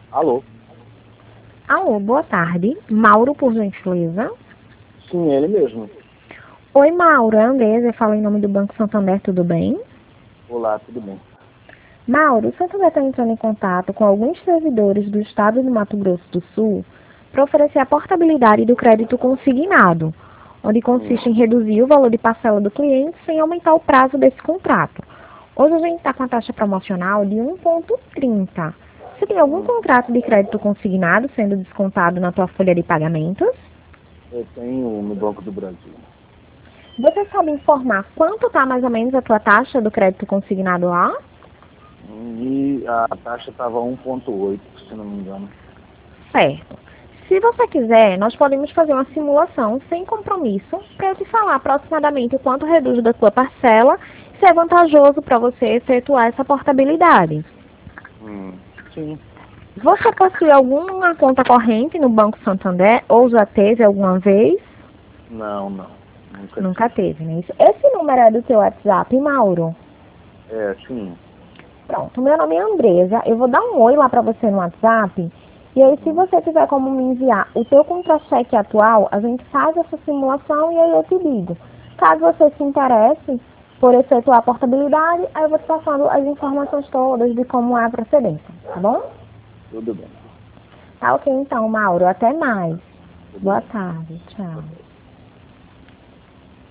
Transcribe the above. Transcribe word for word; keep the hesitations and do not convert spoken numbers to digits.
Alô? Alô, boa tarde. Mauro, por gentileza. Sim, ele mesmo. Oi, Mauro, é a Andresa, eu falo em nome do Banco Santander, tudo bem? Olá, tudo bem? Mauro, o Santander está entrando em contato com alguns servidores do estado do Mato Grosso do Sul para oferecer a portabilidade do crédito consignado, onde Hum. consiste em reduzir o valor de parcela do cliente sem aumentar o prazo desse contrato. Hoje a gente está com a taxa promocional de um vírgula trinta. Você tem algum Hum. contrato de crédito consignado sendo descontado na tua folha de pagamentos? Eu tenho no Banco do Brasil. Você sabe informar quanto está mais ou menos a tua taxa do crédito consignado lá? Hum, E a taxa estava um vírgula oito, se não me engano. Certo. Se você quiser, nós podemos fazer uma simulação sem compromisso para eu te falar aproximadamente o quanto reduz da tua parcela e se é vantajoso para você efetuar essa portabilidade. Hum. Sim. Você possui alguma conta corrente no Banco Santander ou já teve alguma vez? Não, não. Nunca Nunca tive. teve, né? Esse número é do teu WhatsApp, Mauro? É, sim. Pronto, meu nome é Andresa, eu vou dar um oi lá para você no WhatsApp, e aí se Hum. você tiver como me enviar o teu contra-cheque atual, a gente faz essa simulação e aí eu te digo. Caso você se interesse por efetuar a portabilidade, aí eu vou te passando as informações todas de como é a procedência, tá bom? Tudo bem. Tá ok então, Mauro, até mais. Tudo Boa bem. tarde, tchau.